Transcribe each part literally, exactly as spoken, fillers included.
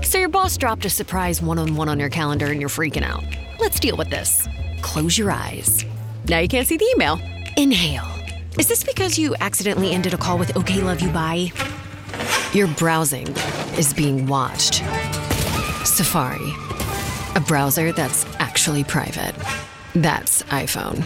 So your boss dropped a surprise one-on-one on your calendar and you're freaking out. Let's deal with this. Close your eyes. Now you can't see the email. Inhale. Is this because you accidentally ended a call with "Okay, love you, bye"? Your browsing is being watched. Safari. A browser that's actually private. That's iPhone.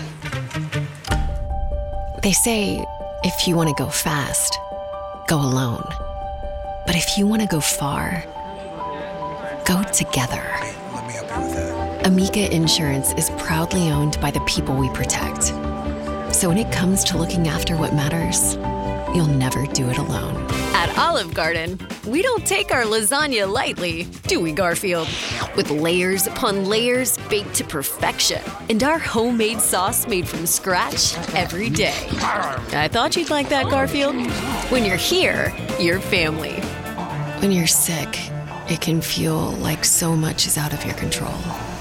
They say if you want to go fast, go alone. But if you want to go far, go together. Let me help you with that. Amica Insurance is proudly owned by the people we protect. So when it comes to looking after what matters, you'll never do it alone. At Olive Garden, we don't take our lasagna lightly, do we, Garfield? With layers upon layers baked to perfection, and our homemade sauce made from scratch every day. I thought you'd like that, Garfield. When you're here, you're family. When you're sick, it can feel like so much is out of your control.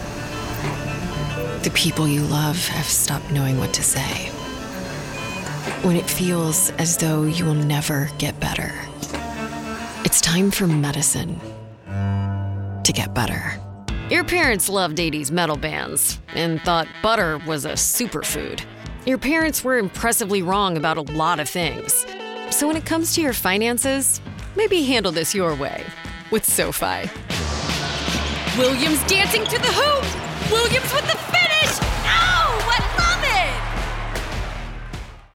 The people you love have stopped knowing what to say. When it feels as though you will never get better, it's time for medicine to get better. Your parents loved eighties metal bands and thought butter was a superfood. Your parents were impressively wrong about a lot of things. So when it comes to your finances, maybe handle this your way with SoFi. Williams dancing to the hoop! Williams with the